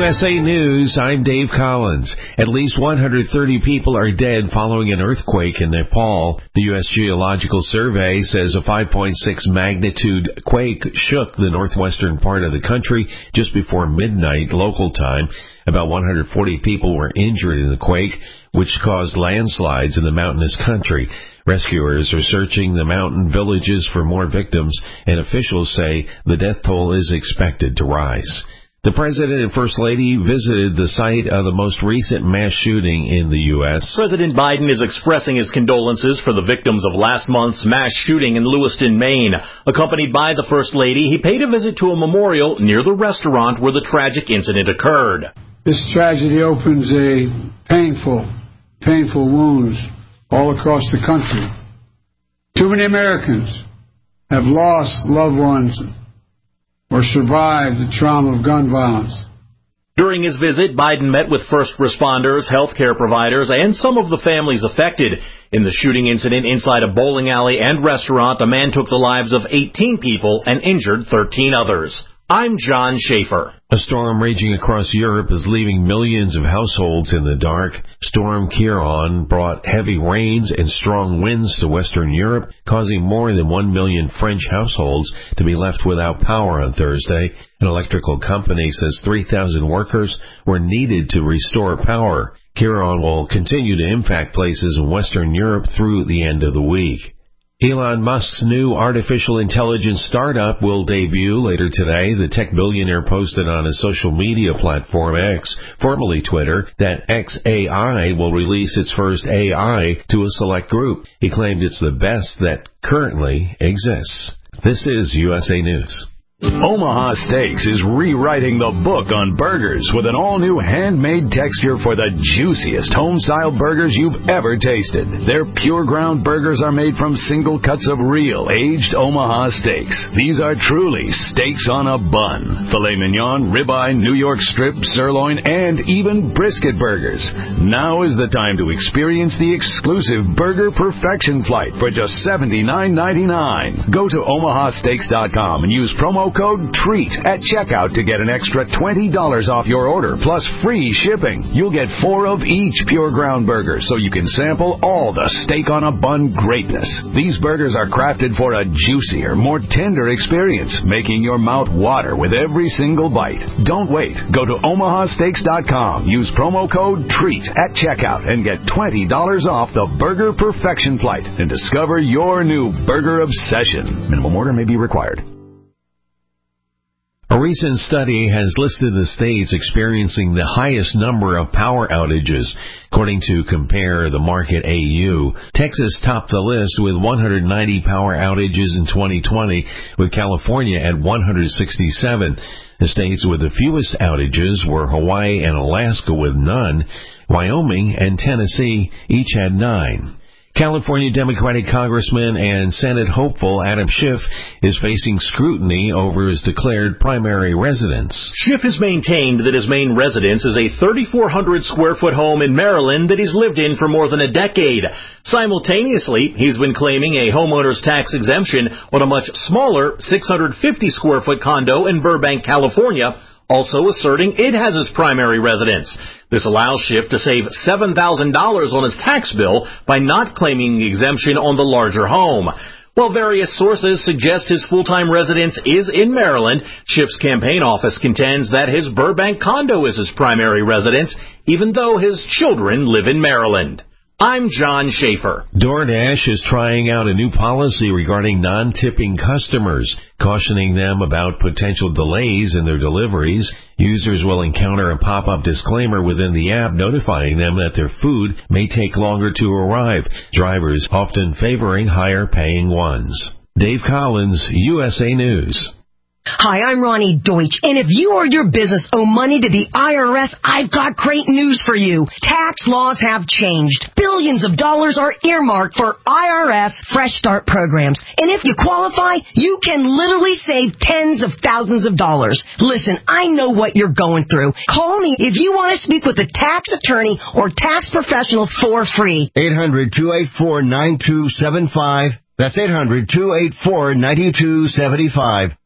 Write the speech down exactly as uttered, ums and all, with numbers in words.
S A News, I'm Dave Collins. At least one hundred thirty people are dead following an earthquake in Nepal. The U S Geological Survey says a five point six magnitude quake shook the northwestern part of the country just before midnight local time. About one hundred forty people were injured in the quake, which caused landslides in the mountainous country. Rescuers are searching the mountain villages for more victims, and officials say the death toll is expected to rise. The President and First Lady visited the site of the most recent mass shooting in the U S President Biden is expressing his condolences for the victims of last month's mass shooting in Lewiston, Maine. Accompanied by the First Lady, he paid a visit to a memorial near the restaurant where the tragic incident occurred. This tragedy opens a painful, painful wounds all across the country. Too many Americans have lost loved ones or survived the trauma of gun violence. During his visit, Biden met with first responders, healthcare providers, and some of the families affected. In the shooting incident inside a bowling alley and restaurant, a man took the lives of eighteen people and injured thirteen others. I'm John Schaefer. A storm raging across Europe is leaving millions of households in the dark. Storm Ciarán brought heavy rains and strong winds to Western Europe, causing more than one million French households to be left without power on Thursday. An electrical company says three thousand workers were needed to restore power. Ciarán will continue to impact places in Western Europe through the end of the week. Elon Musk's new artificial intelligence startup will debut later today. The tech billionaire posted on his social media platform X, formerly Twitter, that X A I will release its first A I to a select group. He claimed it's the best that currently exists. This is U S A News. Omaha Steaks is rewriting the book on burgers with an all-new handmade texture for the juiciest home-style burgers you've ever tasted. Their pure ground burgers are made from single cuts of real, aged Omaha steaks. These are truly steaks on a bun. Filet mignon, ribeye, New York strip, sirloin, and even brisket burgers. Now is the time to experience the exclusive Burger Perfection Flight for just seventy-nine ninety-nine. Go to omaha steaks dot com and use promo code TREAT at checkout to get an extra twenty dollars off your order, plus free shipping. You'll get four of each pure ground burger, so you can sample all the steak on a bun greatness. These burgers are crafted for a juicier, more tender experience, making your mouth water with every single bite. Don't wait. Go to omaha steaks dot com. Use promo code TREAT at checkout and get twenty dollars off the Burger Perfection Flight and discover your new burger obsession. Minimum order may be required. A recent study has listed the states experiencing the highest number of power outages. According to Compare the Market A U, Texas topped the list with one hundred ninety power outages in twenty twenty, with California at one hundred sixty-seven. The states with the fewest outages were Hawaii and Alaska with none. Wyoming and Tennessee each had nine. California Democratic Congressman and Senate hopeful Adam Schiff is facing scrutiny over his declared primary residence. Schiff has maintained that his main residence is a thirty-four hundred square foot home in Maryland that he's lived in for more than a decade. Simultaneously, he's been claiming a homeowner's tax exemption on a much smaller six hundred fifty square foot condo in Burbank, California, also asserting it has his primary residence. This allows Schiff to save seven thousand dollars on his tax bill by not claiming the exemption on the larger home. While various sources suggest his full-time residence is in Maryland, Schiff's campaign office contends that his Burbank condo is his primary residence, even though his children live in Maryland. I'm John Schaefer. DoorDash is trying out a new policy regarding non-tipping customers, cautioning them about potential delays in their deliveries. Users will encounter a pop-up disclaimer within the app notifying them that their food may take longer to arrive, drivers often favoring higher-paying ones. Dave Collins, U S A News. Hi, I'm Ronnie Deutsch, and if you or your business owe money to the I R S, I've got great news for you. Tax laws have changed. Billions of dollars are earmarked for I R S Fresh Start programs, and if you qualify, you can literally save tens of thousands of dollars. Listen, I know what you're going through. Call me if you want to speak with a tax attorney or tax professional for free. eight hundred, two eight four, nine two seven five. That's eight hundred, two eight four, nine two seven five.